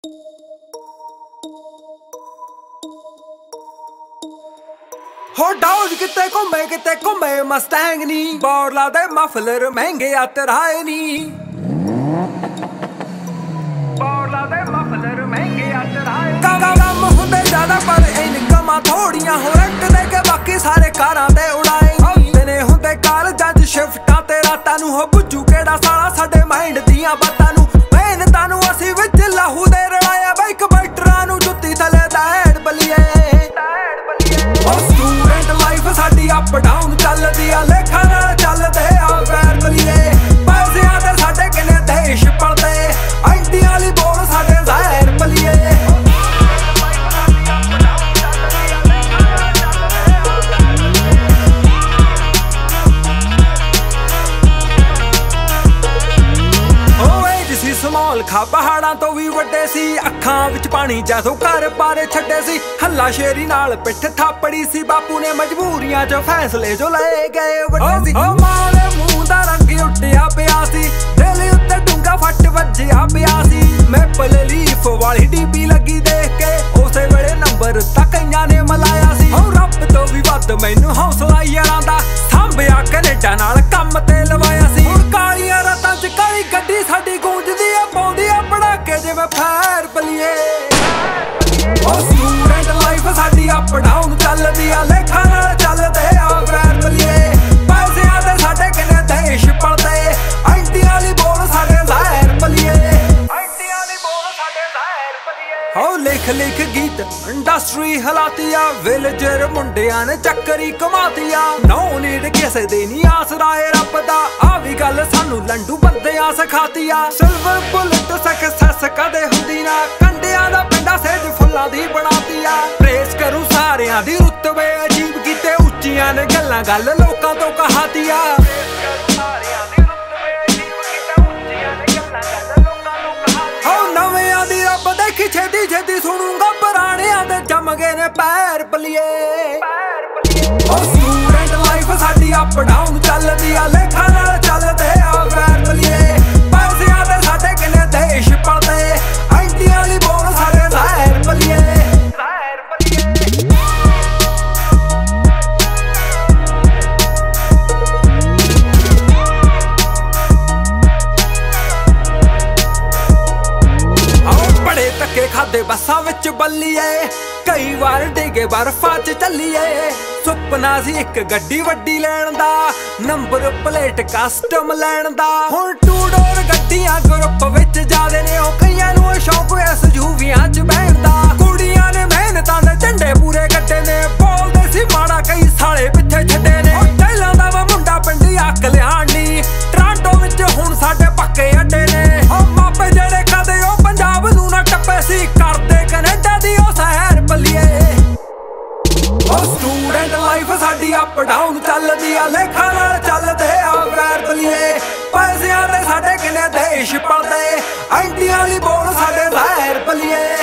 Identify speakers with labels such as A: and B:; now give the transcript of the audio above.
A: हो डाउज किते घुमे मस्टैंग नी बॉर्ड ला दे मफलर महंगे आ तराए नी कम हुंदे ज्यादा पर इनकमां थोड़ियां हो रेंट दे के बाकी सारे कारां दे उड़ाए दिने हुंदे कालजां च शिफ्टां ते रातां नूं हो बुझू केड़ा साला साडे माइंड दियां बातां नूं मेहनतां नूं असीं विच लाहू दे रलाया बाइक बैटरां नूं जुत्ती थले दैड़ बलिए स्टूडेंट लाइफ साडी अप डाउन चलदी आ लेखा नाल चलदे आ वैर बलिए पैसिਆਂ दे साडे किने देश पलदे आईटी वाली बोल साडे ज़ाहिर बलिए स्मॉल खा पहाड़ां तो भी वड्डे सी अखां विच पानी जैसो घर बारे छड्डे सी हल्ला शेरी नाल पिठ थापड़ी सी बापू ने मजबूरियां च फैसले जो ले गए वड्डे सी मां दे मूंह दा रंग उड्डिया पिया सी दिल उत्ते डूंगा फट वज्जिया पिया सी मैपल लीफ वाली डीपी लगी देख के उसे वेले नंबर तक कईयां ने मलाया सी रब तो भी वध मैनू हौसला यारां दा सांभिया कनेडा नाल काम ते लवाया सी कालियां रातां च काली गड्डी साडी गूंजदी जिवें फैर बलिए स्टूडेंट लाइफ साडी अप डाउन चलदी आ लेखा नाल चलदे आ वैर बलिए पैसिਆਂ दे साडे किने देश पलदे आईटी वाली बोल साडे ज़ाहिर बलिए हो लिख लिख गीत इंडस्ट्री हलाती आ विलेजर मुंडियां ने चक्करी कमाती आ नो नीड किसे दी नी आसराए रब दा आ भी गल सानू लंडू बंदियां सिखाती आ सिल्वर बुलेट सक्सेस कदे हुंदी ना कंडियां दा पिंडा सेज फुल्लां दी बनाती आ प्रेस करूं सारियां दी रुतबे अजीब कीते उच्चियां ने गल्लां गल लोकां तो कहाती आ देखी छेती छेती सुनूंगा पुराणियां दे जम गए ने पैर बलिए स्टूडेंट लाइफ साडी अप डाउन चलदी आ लेखा नाल चलदे आ वैर बलिए पैसिਆਂ दे साडे किने देश पलदे आईटी वाली बोल साडे ज़ाहिर बलिए धक्के खादे बसां विच बल्लीए कई वार डिगे बर्फां च चलीए सुपना सी एक गड्डी वड्डी लैण दा नंबर प्लेट कस्टम लैण दा हुण टू डोर गड्डियां ग्रुप विच जादे ने ओ कईयां नूं शौक SUVां च बैठण दा कुड़ियां ने मेहनतां दे झंडे पूरे कट्टे ने बोलदे सी माड़ा कई साले पिछे छड्डे ने टैलां दा वा मुंडा पिंड कल्याण नी टरांटो विच हुण साडे पक्के अड्डे ने ओ मापे जेड़े कदे ओ पंजाब नूं ना टप्पे सी करदे कनेडा दी ओ सैर बलिए स्टूडेंट लाइफ साडी अप डाउन चलदी आ लेखा नाल चलदे आ वैर बलिए पैसिਆਂ दे साडे किने देश पलदे आईटी वाली बोल साडे ज़ाहिर बलिए